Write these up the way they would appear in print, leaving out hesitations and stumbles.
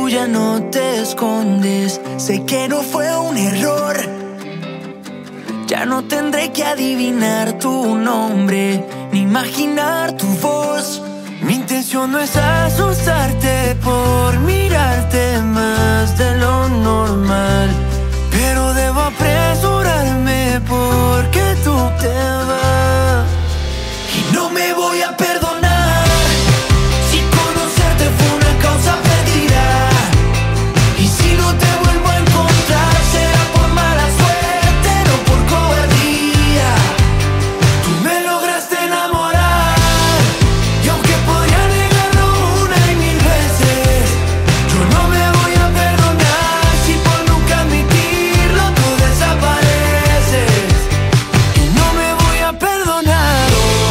ya no te escondes. Sé que no fue un error. Ya no tendré que adivinar tu nombre ni imaginar tu voz. Mi intención no es asustarte por mirarte más de lo normal, pero debo apresurarme porque tú te vas. Y no me voy a perdonar si conocerte fue una causa perdida. Y si no te vuelvo a encontrar será por mala suerte, no por cobardía. Tú me lograste enamorar y aunque podría negarlo una y mil veces, yo no me voy a perdonar si por nunca admitirlo tú desapareces. Y no me voy a perdonar.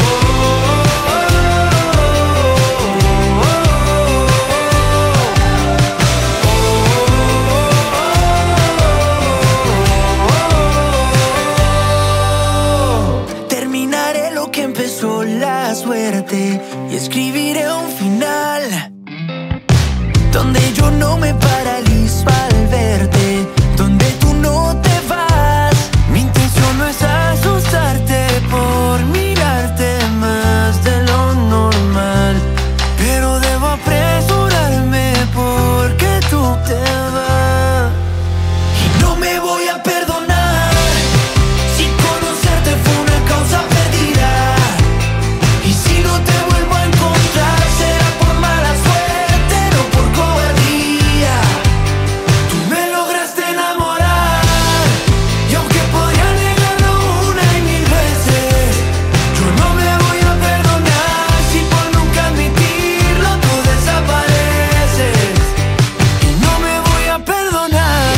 Terminaré lo que empezó la suerte y escribiré un final donde yo no me paralizo al verte, donde tú no te vas. Mi intención no es asustarte por mirarte más de lo normal, pero debo apresurarme porque tú te vas. Y no me voy a perdonar si conocerte fue una causa perdida. Y si no te vuelvo a encontrar será por mala suerte, no por cobardía. Tú me lograste enamorar y aunque podría negarlo una y mil veces, yo no me voy a perdonar si por nunca admitirlo tú desapareces. Y no me voy a perdonar.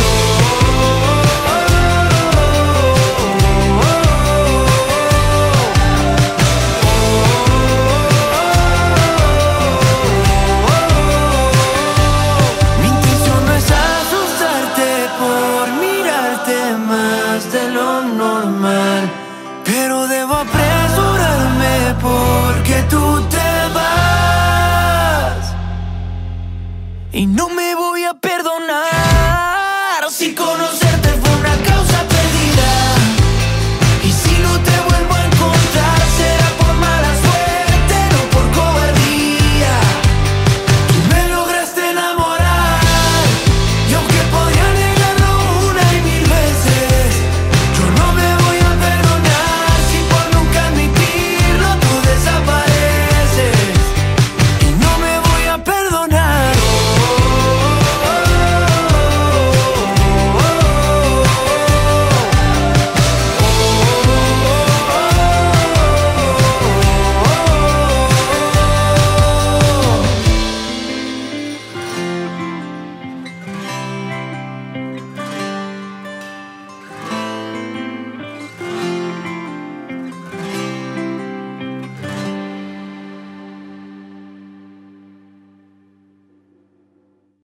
Mi intención no es asustarte por mirarte más de lo normal,